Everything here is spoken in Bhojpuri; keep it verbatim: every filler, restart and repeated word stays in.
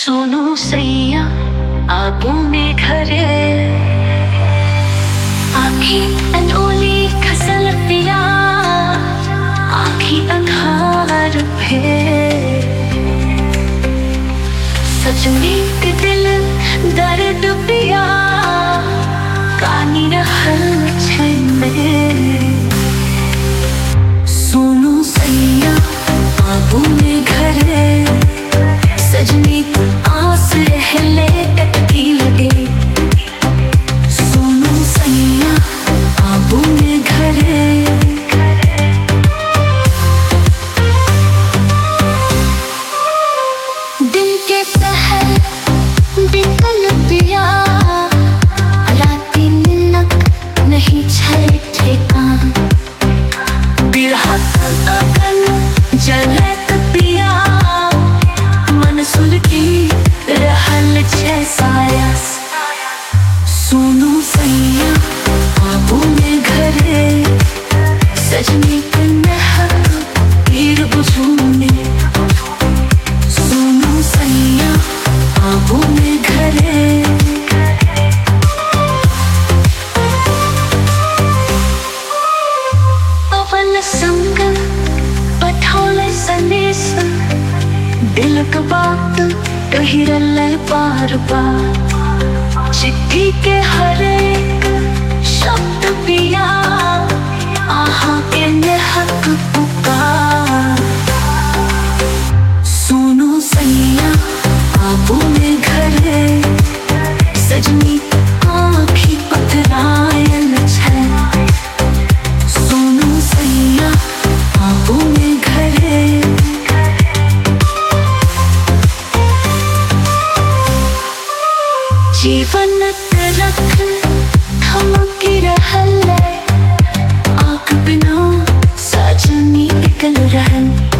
सोनू सैया आगू में घरे आखी अनोली खसल पिया आखी अंधार फे सजनी के दिल दर्द पिया कानी रहल छै में सोनू सैया आगू में घरे सजनी आस रहले टटकी लगे सोनू सैया आगू में घरे दिन के पहर बिकल पिया राती निनक नहीं छै ठेकान बिरहा अगन जलत पिया मन सुलगी रहल छै साया सोनू सैया आगू में घरे सजनी के महक पीर बुझूने सोनू सैया आगू में घरे पवन संग पठौले सनेस दिल का बात कही रले बार बार चिट्ठी के हर एक शब्द पिया आहा के महक पुकार सोनू सैया आगू में घरे सजनी आँखी पथरायल छै सोनू सैया आगू में घरे जीवन रख थमकी रहल आँख बिना सजनी निकल रहल